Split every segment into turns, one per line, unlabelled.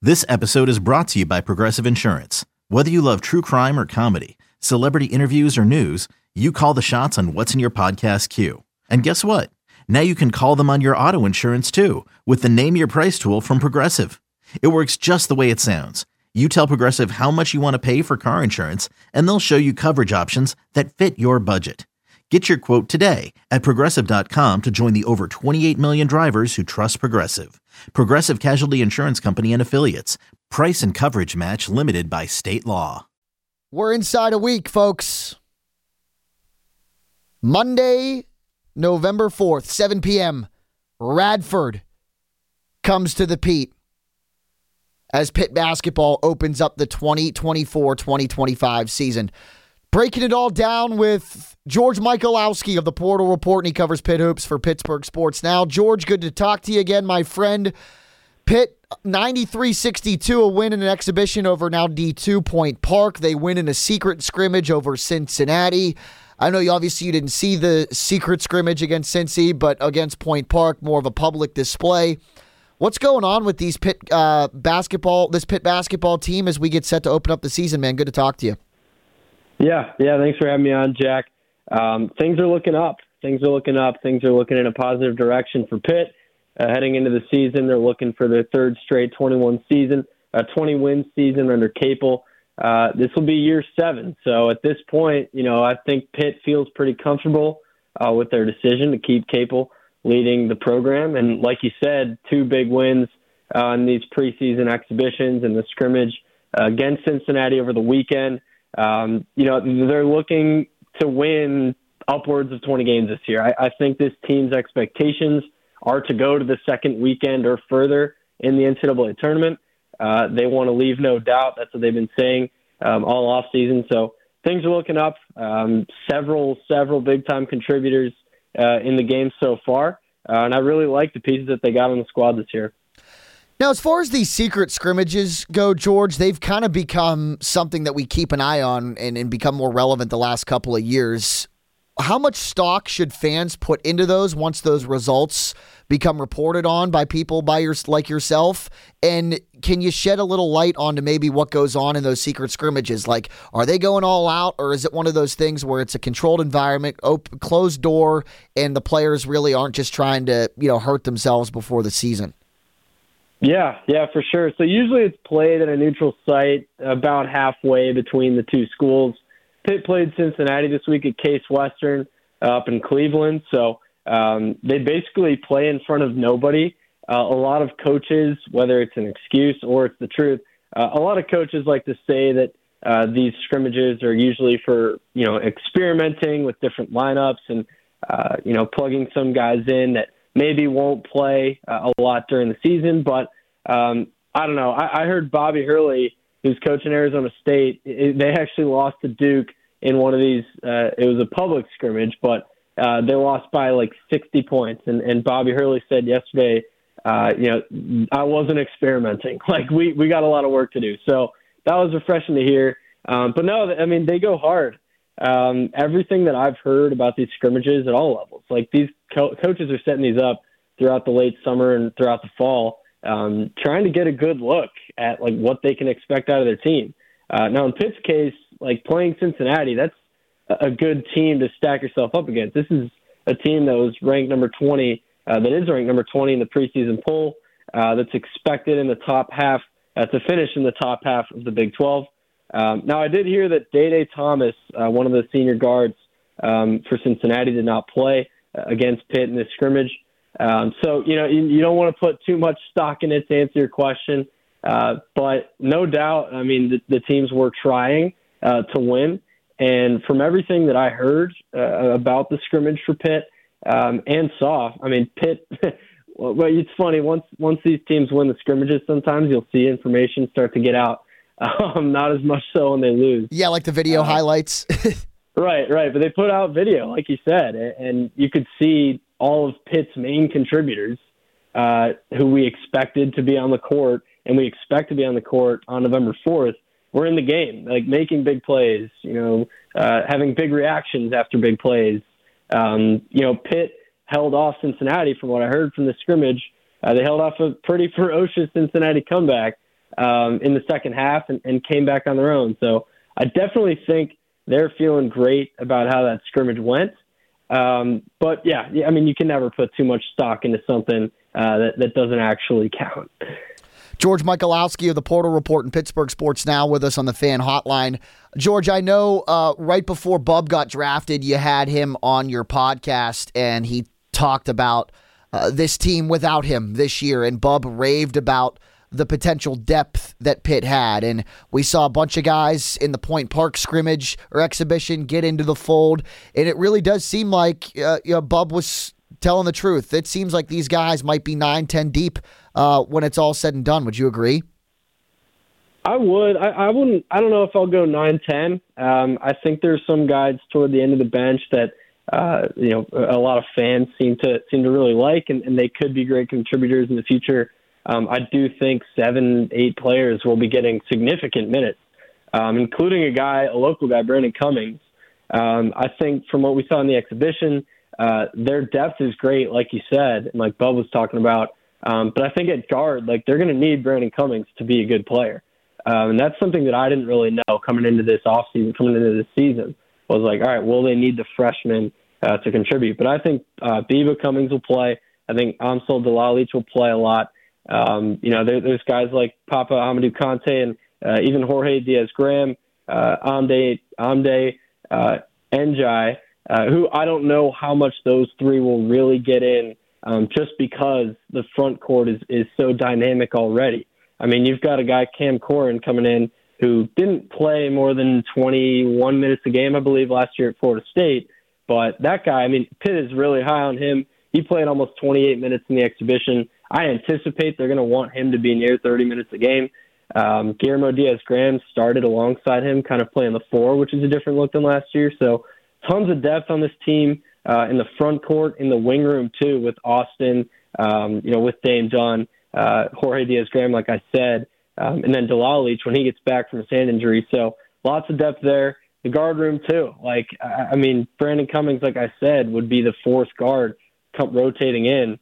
This episode is brought to you by Progressive Insurance. Whether you love true crime or comedy, celebrity interviews or news, you call the shots on what's in your podcast queue. And guess what? Now you can call them on your auto insurance too with the Name Your Price tool from Progressive. It works just the way it sounds. You tell Progressive how much you want to pay for car insurance, and they'll show you coverage options that fit your budget. Get your quote today at Progressive.com to join the over 28 million drivers who trust Progressive. Progressive Casualty Insurance Company and Affiliates. Price and coverage match limited by state law.
We're inside a week, folks. Monday, November 4th, 7 p.m., Radford comes to the Pete as Pitt basketball opens up the 2024-2025 season. Breaking it all down with George Michalowski of the Portal Report, and he covers Pitt hoops for Pittsburgh Sports Now. George, good to talk to you again, my friend. Pitt 93-62, a win in an exhibition over now D2 Point Park. They win in a secret scrimmage over Cincinnati. I know you didn't see the secret scrimmage against Cincy, but against Point Park, more of a public display. What's going on with these Pitt basketball team as we get set to open up the season, man? Good to talk to you.
Yeah. Thanks for having me on, Jack. Things are looking up. Things are looking in a positive direction for Pitt. Heading into the season, they're looking for their third straight 20-win season under Capel. This will be year 7. So at this point, I think Pitt feels pretty comfortable with their decision to keep Capel leading the program. And like you said, 2 big wins in these preseason exhibitions and the scrimmage against Cincinnati over the weekend. They're looking to win upwards of 20 games this year. I think this team's expectations are to go to the second weekend or further in the NCAA tournament. They want to leave no doubt. That's what they've been saying all off season. So things are looking up. Several big-time contributors in the game so far. And I really like the pieces that they got on the squad this year.
Now, as far as these secret scrimmages go, George, they've kind of become something that we keep an eye on and become more relevant the last couple of years. How much stock should fans put into those once those results become reported on by people like yourself? And can you shed a little light onto maybe what goes on in those secret scrimmages? Like, are they going all out, or is it one of those things where it's a controlled environment, closed door, and the players really aren't just trying to, hurt themselves before the season?
Yeah, for sure. So usually it's played at a neutral site about halfway between the two schools. Pitt played Cincinnati this week at Case Western up in Cleveland. So they basically play in front of nobody. A lot of coaches, whether it's an excuse or it's the truth, a lot of coaches like to say that these scrimmages are usually for, experimenting with different lineups and, plugging some guys in that maybe won't play a lot during the season. But I don't know. I heard Bobby Hurley, who's coaching Arizona State, they actually lost to Duke in one of these. It was a public scrimmage, but they lost by like 60 points. And Bobby Hurley said yesterday, I wasn't experimenting. Like we got a lot of work to do. So that was refreshing to hear. But no, they go hard. Everything that I've heard about these scrimmages at all levels, like these coaches are setting these up throughout the late summer and throughout the fall, trying to get a good look at like what they can expect out of their team. Now in Pitt's case, like playing Cincinnati, that's a good team to stack yourself up against. This is a team that was ranked number 20, that is ranked number 20 in the preseason poll, that's expected in the top half, to finish in the top half of the Big 12. Now, I did hear that Day Thomas, one of the senior guards for Cincinnati, did not play against Pitt in this scrimmage. So, you don't want to put too much stock in it to answer your question. But no doubt, the teams were trying to win. And from everything that I heard about the scrimmage for Pitt and saw, Pitt, well, it's funny, once these teams win the scrimmages, sometimes you'll see information start to get out. Not as much so when they lose.
Yeah, like the video highlights.
Right. But they put out video, like you said, and you could see all of Pitt's main contributors who we expected to be on the court, and we expect to be on the court on November 4th, were in the game, like making big plays, having big reactions after big plays. Pitt held off Cincinnati, from what I heard from the scrimmage. They held off a pretty ferocious Cincinnati comeback. in the second half and came back on their own. So I definitely think they're feeling great about how that scrimmage went. But yeah, I mean, you can never put too much stock into something that doesn't actually count.
George Michalowski of the Portal Report and Pittsburgh Sports Now with us on the Fan Hotline. George, I know right before Bub got drafted, you had him on your podcast, and he talked about this team without him this year, and Bub raved about the potential depth that Pitt had. And we saw a bunch of guys in the Point Park scrimmage or exhibition get into the fold, and it really does seem like Bub was telling the truth. It seems like these guys might be 9-10 deep when it's all said and done. Would you agree?
I would. I wouldn't. I don't know if I'll go 9-10. I think there's some guys toward the end of the bench that a lot of fans seem to really like, and they could be great contributors in the future. I do think 7-8 players will be getting significant minutes, including a local guy, Brandon Cummings. I think from what we saw in the exhibition, their depth is great, like you said, and like Bub was talking about. But I think at guard, they're going to need Brandon Cummings to be a good player. And that's something that I didn't really know coming into this offseason, coming into this season. I was like, all right, will they need the freshmen to contribute? But I think Biba Cummings will play. I think Amsel Delalich will play a lot. There's guys like Papa Amadou Kante and even Jorge Diaz-Graham, Amde Njai, who I don't know how much those three will really get in just because the front court is so dynamic already. I mean, you've got a guy, Cam Corrin, coming in who didn't play more than 21 minutes a game, I believe, last year at Florida State. But that guy, I mean, Pitt is really high on him. He played almost 28 minutes in the exhibition. I anticipate they're going to want him to be near 30 minutes a game. Guillermo Diaz-Graham started alongside him, kind of playing the 4, which is a different look than last year. So tons of depth on this team in the front court, in the wing room, too, with Austin, with Dame Dunn, Jorge Diaz-Graham, like I said, and then Delalich when he gets back from his hand injury. So lots of depth there. The guard room, too. Brandon Cummings, like I said, would be the 4th guard rotating in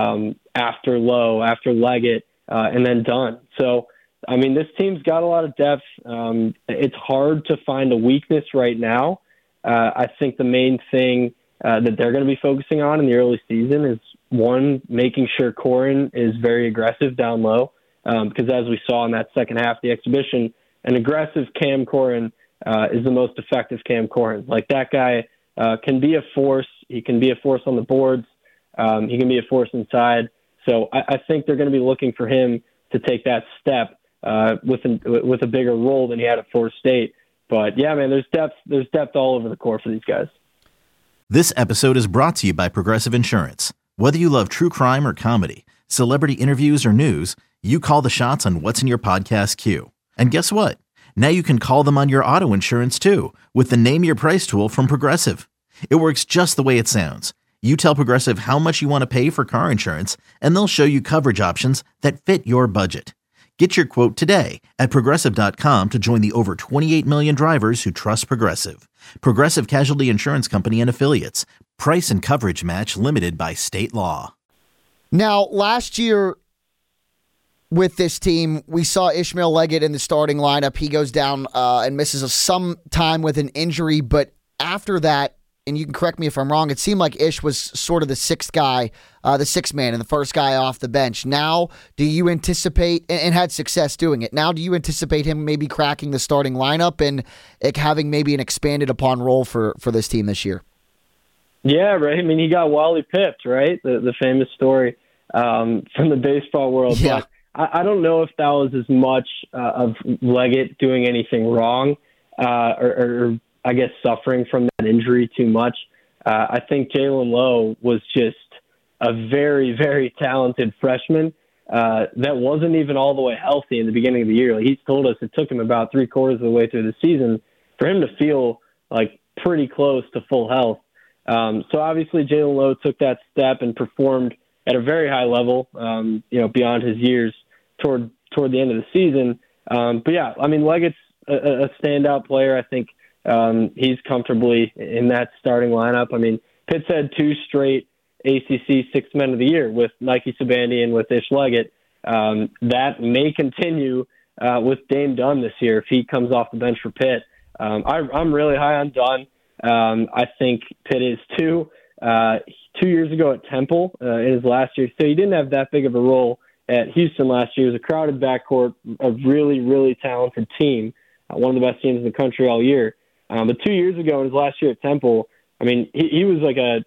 after Lowe, after Leggett, and then Dunn. So, I mean, this team's got a lot of depth. It's hard to find a weakness right now. I think the main thing that they're going to be focusing on in the early season is, one, making sure Corrin is very aggressive down low, because as we saw in that second half of the exhibition, an aggressive Cam Corrin is the most effective Cam Corrin. Like, that guy can be a force. He can be a force on the boards. He can be a force inside. So I think they're going to be looking for him to take that step with a bigger role than he had at Florida State. But, yeah, man, there's depth all over the court for these guys.
This episode is brought to you by Progressive Insurance. Whether you love true crime or comedy, celebrity interviews or news, you call the shots on what's in your podcast queue. And guess what? Now you can call them on your auto insurance too with the Name Your Price tool from Progressive. It works just the way it sounds. You tell Progressive how much you want to pay for car insurance, and they'll show you coverage options that fit your budget. Get your quote today at Progressive.com to join the over 28 million drivers who trust Progressive. Progressive Casualty Insurance Company and Affiliates. Price and coverage match limited by state law.
Now, last year with this team, we saw Ishmael Leggett in the starting lineup. He goes down and misses some time with an injury, but after that, and you can correct me if I'm wrong, it seemed like Ish was sort of the sixth guy, the sixth man, and the first guy off the bench. Now, do you anticipate, and had success doing it, now do you anticipate him maybe cracking the starting lineup and having maybe an expanded upon role for this team this year?
Yeah, right. I mean, he got Wally pipped, right? The famous story from the baseball world.
Yeah.
But I don't know if that was as much of Leggett doing anything wrong or I guess, suffering from that injury too much. I think Jalen Lowe was just a very, very talented freshman that wasn't even all the way healthy in the beginning of the year. Like, he's told us it took him about 3/4 of the way through the season for him to feel like pretty close to full health. So obviously Jalen Lowe took that step and performed at a very high level, beyond his years toward the end of the season. But yeah, I mean, Leggett's a standout player. I think he's comfortably in that starting lineup. I mean, Pitt's had 2 straight ACC Sixth Men of the Year with Nike Sabandy and with Ish Leggett. That may continue with Dame Dunn this year if he comes off the bench for Pitt. I'm really high on Dunn. I think Pitt is too. 2 years ago at Temple in his last year, so he didn't have that big of a role at Houston last year. It was a crowded backcourt, a really, really talented team, one of the best teams in the country all year. But 2 years ago in his last year at Temple, I mean, he was like a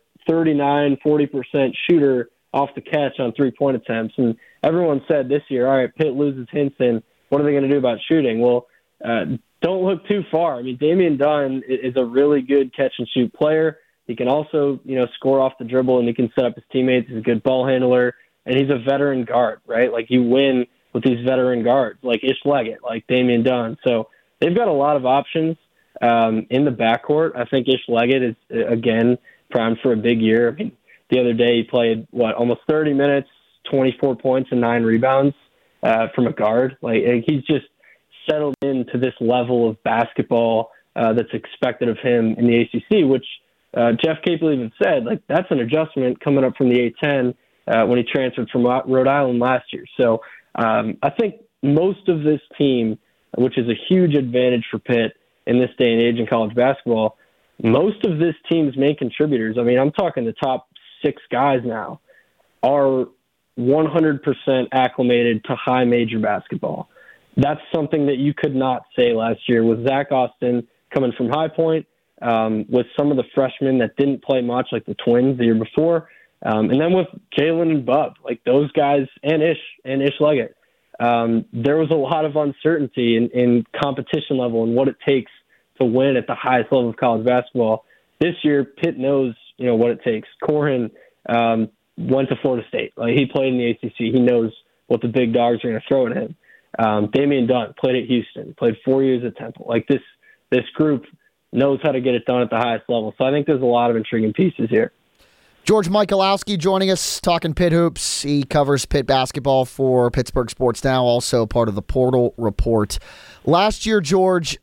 39-40% shooter off the catch on three-point attempts. And everyone said this year, all right, Pitt loses Hinson. What are they going to do about shooting? Well, don't look too far. I mean, Damian Dunn is a really good catch-and-shoot player. He can also, score off the dribble, and he can set up his teammates. He's a good ball handler, and he's a veteran guard, right? Like, you win with these veteran guards, like Ish Leggett, like Damian Dunn. So they've got a lot of options in the backcourt. I think Ish Leggett is, again, primed for a big year. I mean, the other day he played, almost 30 minutes, 24 points and 9 rebounds from a guard. Like, he's just settled into this level of basketball that's expected of him in the ACC, which Jeff Capel even said, like, that's an adjustment coming up from the A-10 when he transferred from Rhode Island last year. So I think most of this team, which is a huge advantage for Pitt in this day and age in college basketball, most of this team's main contributors, I mean, I'm talking the top 6 guys now, are 100% acclimated to high major basketball. That's something that you could not say last year with Zach Austin coming from High Point, with some of the freshmen that didn't play much, like the Twins the year before, and then with Jalen and Bub, like those guys, and Ish Leggett. There was a lot of uncertainty in competition level and what it takes to win at the highest level of college basketball. This year, Pitt knows, what it takes. Corhin went to Florida State. Like, he played in the ACC. He knows what the big dogs are going to throw at him. Damian Dunn played at Houston, played 4 years at Temple. Like, this group knows how to get it done at the highest level. So I think there's a lot of intriguing pieces here.
George Michalowski joining us, talking Pitt hoops. He covers Pitt basketball for Pittsburgh Sports Now, also part of the Portal Report. Last year, George,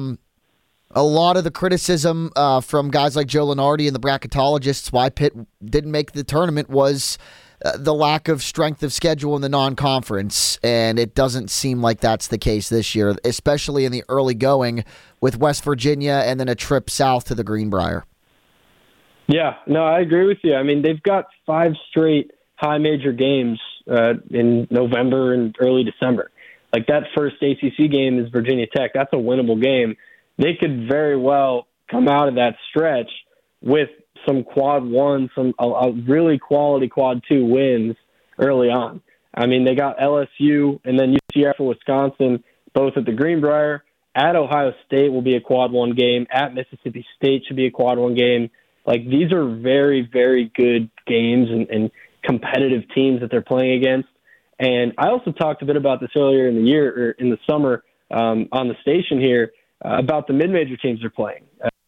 a lot of the criticism from guys like Joe Lunardi and the bracketologists why Pitt didn't make the tournament was the lack of strength of schedule in the non-conference, and it doesn't seem like that's the case this year, especially in the early going with West Virginia and then a trip south to the Greenbrier.
Yeah, no, I agree with you. I mean, they've got 5 straight high major games in November and early December. Like, that first ACC game is Virginia Tech. That's a winnable game. They could very well come out of that stretch with some quad 1, a really quality quad 2 wins early on. I mean, they got LSU and then UCF for Wisconsin, both at the Greenbrier. At Ohio State will be a quad 1 game. At Mississippi State should be a quad 1 game. Like, these are very, very good games and competitive teams that they're playing against. And I also talked a bit about this earlier in the year, or in the summer, on the station here, about the mid-major teams they're playing.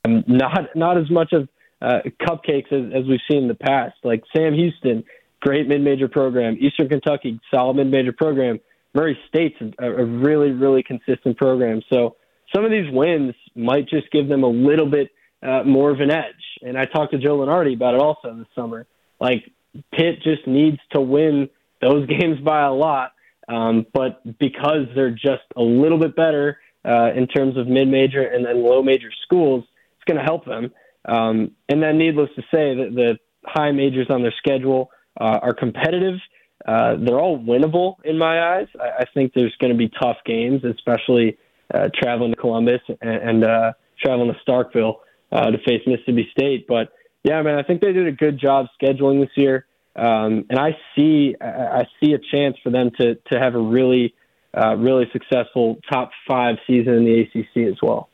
Not as much of cupcakes as we've seen in the past. Like Sam Houston, great mid-major program. Eastern Kentucky, solid mid-major program. Murray State's a really, really consistent program. So some of these wins might just give them a little bit more of an edge. And I talked to Joe Lunardi about it also this summer. Like, Pitt just needs to win those games by a lot, but because they're just a little bit better in terms of mid-major and then low-major schools, it's going to help them. And then needless to say, that the high majors on their schedule are competitive. They're all winnable in my eyes. I think there's going to be tough games, especially traveling to Columbus and traveling to Starkville to face Mississippi State. But, yeah, man, I think they did a good job scheduling this year. And I see a chance for them to have a really successful top 5 season in the ACC as well.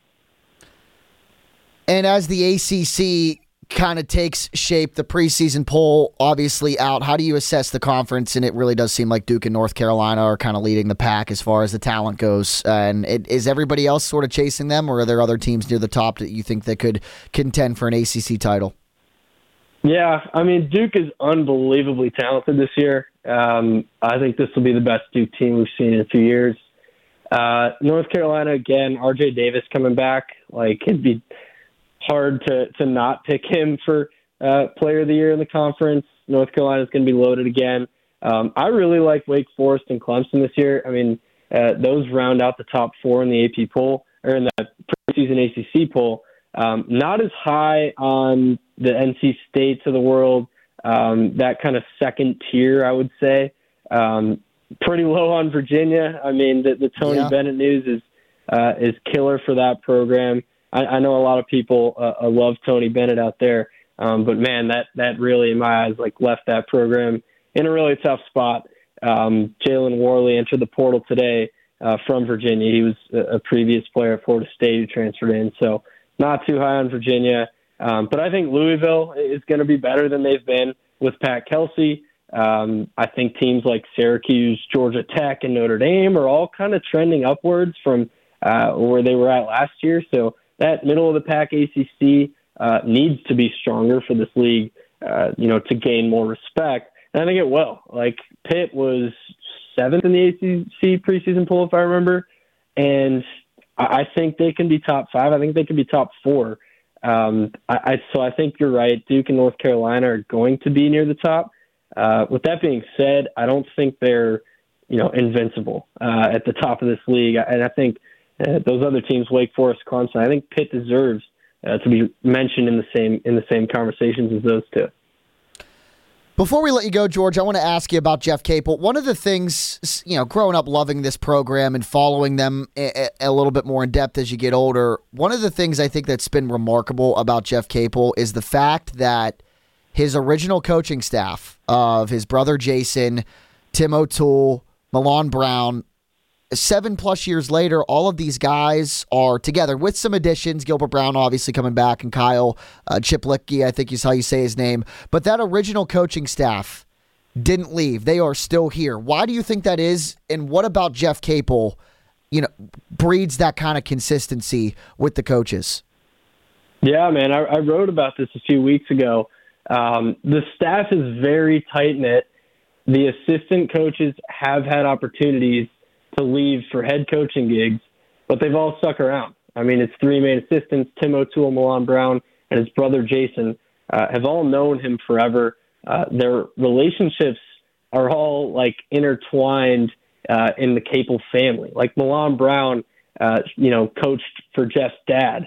And as the ACC kind of takes shape, the preseason poll obviously out, how do you assess the conference? And it really does seem like Duke and North Carolina are kind of leading the pack as far as the talent goes. And is everybody else sort of chasing them, or are there other teams near the top that you think that could contend for an ACC title?
Yeah, I mean, Duke is unbelievably talented this year. I think this will be the best Duke team we've seen in a few years. North Carolina, again, RJ Davis coming back. Like, it'd be hard to not pick him for player of the year in the conference. North Carolina's going to be loaded again. I really like Wake Forest and Clemson this year. I mean, those round out the top 4 in the AP poll, or in the preseason ACC poll. Not as high on the NC States of the world, that kind of second tier, I would say. Pretty low on Virginia. I mean, the Tony Bennett news is killer for that program. I know a lot of people love Tony Bennett out there, but man, that really, in my eyes, like left that program in a really tough spot. Jalen Warley entered the portal today from Virginia. He was a previous player at Florida State who transferred in, so not too high on Virginia. But I think Louisville is going to be better than they've been with Pat Kelsey. I think teams like Syracuse, Georgia Tech, and Notre Dame are all kind of trending upwards from where they were at last year. So that middle-of-the-pack ACC needs to be stronger for this league, to gain more respect. And I think it will. Like, Pitt was 7th in the ACC preseason poll, if I remember, and I think they can be top 5. I think they can be top 4. So I think you're right. Duke and North Carolina are going to be near the top. With that being said, I don't think they're, invincible at the top of this league. And I think those other teams, Wake Forest, Clemson, I think Pitt deserves to be mentioned in the same conversations as those two.
Before we let you go, George, I want to ask you about Jeff Capel. One of the things, growing up loving this program and following them a little bit more in depth as you get older, one of the things I think that's been remarkable about Jeff Capel is the fact that his original coaching staff of his brother Jason, Tim O'Toole, Milan Brown, 7+ years later, all of these guys are together with some additions. Gilbert Brown obviously coming back, and Kyle Chiplicki, I think is how you say his name. But that original coaching staff didn't leave. They are still here. Why do you think that is? And what about Jeff Capel, breeds that kind of consistency with the coaches?
Yeah, man, I wrote about this a few weeks ago. The staff is very tight-knit. The assistant coaches have had opportunities to leave for head coaching gigs, but they've all stuck around. I mean, it's 3 main assistants, Tim O'Toole, Milan Brown, and his brother Jason, have all known him forever. Their relationships are all intertwined in the Capel family. Like Milan Brown, coached for Jeff's dad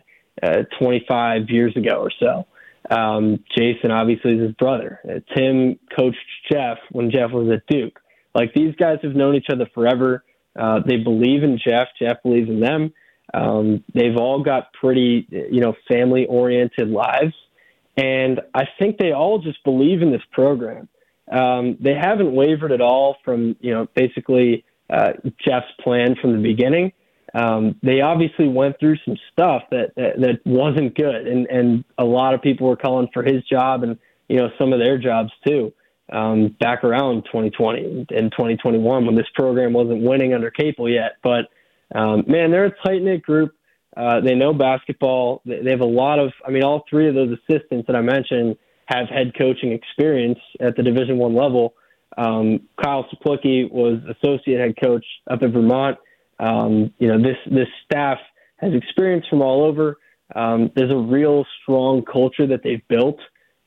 25 years ago or so. Jason obviously is his brother. Tim coached Jeff when Jeff was at Duke. These guys have known each other forever. They believe in Jeff. Jeff believes in them. They've all got pretty, family-oriented lives. And I think they all just believe in this program. They haven't wavered at all from, basically Jeff's plan from the beginning. They obviously went through some stuff that wasn't good. And a lot of people were calling for his job and, some of their jobs too. Back around 2020 and 2021 when this program wasn't winning under Capel yet. But, man, they're a tight-knit group. They know basketball. They have a lot of – all 3 of those assistants that I mentioned have head coaching experience at the Division I level. Kyle Chiplicki was associate head coach up in Vermont. This staff has experience from all over. There's a real strong culture that they've built.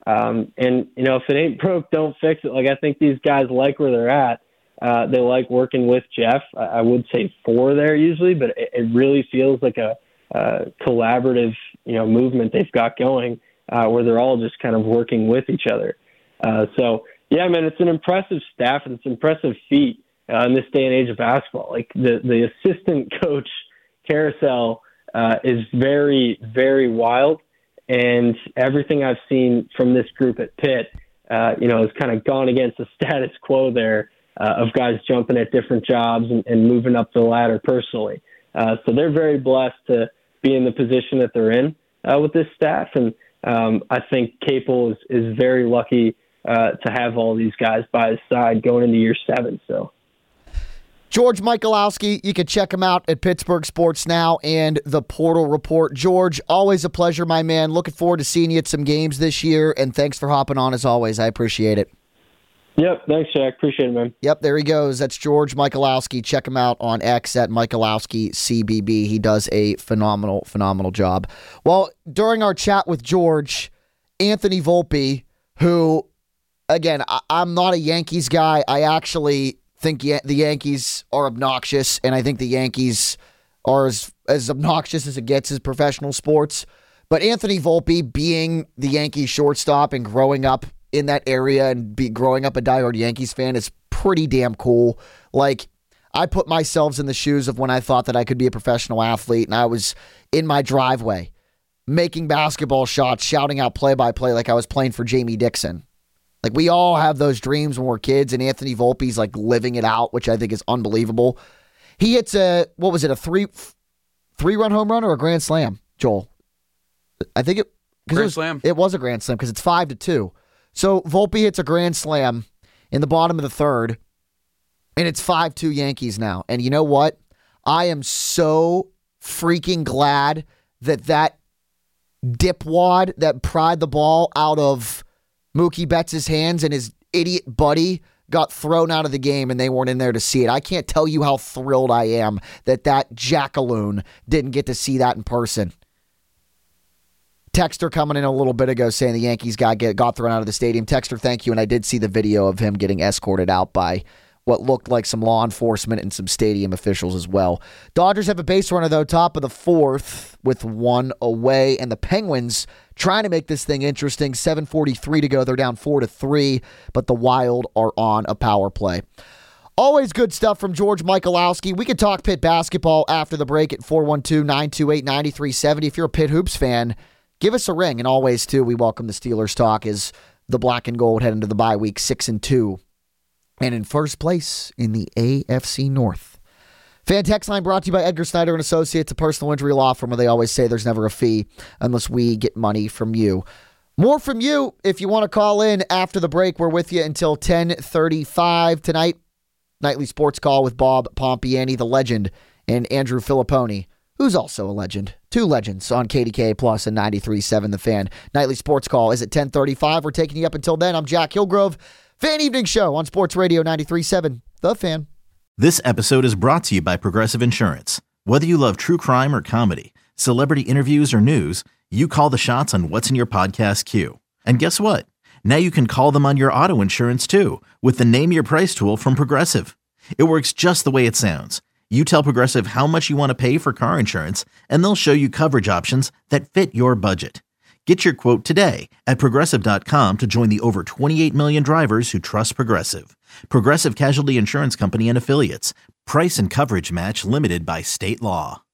If it ain't broke, don't fix it. I think these guys like where they're at. They like working with Jeff. I would say 4 there usually, but it really feels like a collaborative, movement they've got going, where they're all just kind of working with each other. So yeah, man, it's an impressive staff and it's an impressive feat in this day and age of basketball. The assistant coach carousel is very, very wild. And everything I've seen from this group at Pitt, has kind of gone against the status quo there of guys jumping at different jobs and moving up the ladder personally. So they're very blessed to be in the position that they're in with this staff. And I think Capel is very lucky to have all these guys by his side going into year 7. So.
George Michalowski, you can check him out at Pittsburgh Sports Now and the Portal Report. George, always a pleasure, my man. Looking forward to seeing you at some games this year, and thanks for hopping on as always. I appreciate it.
Yep, thanks, Jack. Appreciate it, man.
Yep, there he goes. That's George Michalowski. Check him out on X at MichalowskiCBB. He does a phenomenal, phenomenal job. Well, during our chat with George, Anthony Volpe, who, again, I'm not a Yankees guy. I actually think the Yankees are obnoxious, and I think the Yankees are as obnoxious as it gets as professional sports. But Anthony Volpe, being the Yankees shortstop and growing up in that area and growing up a diehard Yankees fan is pretty damn cool. Like, I put myself in the shoes of when I thought that I could be a professional athlete, and I was in my driveway making basketball shots, shouting out play-by-play like I was playing for Jamie Dixon. Like, we all have those dreams when we're kids, and Anthony Volpe's like living it out, which I think is unbelievable. He hits a three-run home run or a grand slam, Joel? I think
Grand slam.
It was a grand slam because it's 5-2. So Volpe hits a grand slam in the bottom of the third, and it's 5-2 Yankees now. And you know what? I am so freaking glad that dipwad that pried the ball out of Mookie Betts' hands and his idiot buddy got thrown out of the game and they weren't in there to see it. I can't tell you how thrilled I am that jackaloon didn't get to see that in person. Texter coming in a little bit ago saying the Yankees got thrown out of the stadium. Texter, thank you. And I did see the video of him getting escorted out by what looked like some law enforcement and some stadium officials as well. Dodgers have a base runner, though, top of the fourth with one away. And the Penguins trying to make this thing interesting. 7:43 to go. They're down 4-3, but the Wild are on a power play. Always good stuff from George Michalowski. We could talk Pitt basketball after the break at 412-928-9370. If you're a Pitt Hoops fan, give us a ring. And always, too, we welcome the Steelers talk as the black and gold head into the bye week 6-2. And in first place in the AFC North. Fan text line brought to you by Edgar Snyder and Associates, a personal injury law firm where they always say there's never a fee unless we get money from you. More from you if you want to call in after the break. We're with you until 10:35 tonight. Nightly sports call with Bob Pompiani, the legend, and Andrew Filipponi, who's also a legend. Two legends on KDK Plus and 93.7 The Fan. Nightly sports call is at 10:35. We're taking you up until then. I'm Jack Hillgrove. Fan Evening Show on Sports Radio 93.7 The Fan.
This episode is brought to you by Progressive Insurance. Whether you love true crime or comedy, celebrity interviews or news, you call the shots on what's in your podcast queue. And guess what? Now you can call them on your auto insurance too with the Name Your Price tool from Progressive. It works just the way it sounds. You tell Progressive how much you want to pay for car insurance, and they'll show you coverage options that fit your budget. Get your quote today at Progressive.com to join the over 28 million drivers who trust Progressive. Progressive Casualty Insurance Company and Affiliates. Price and coverage match limited by state law.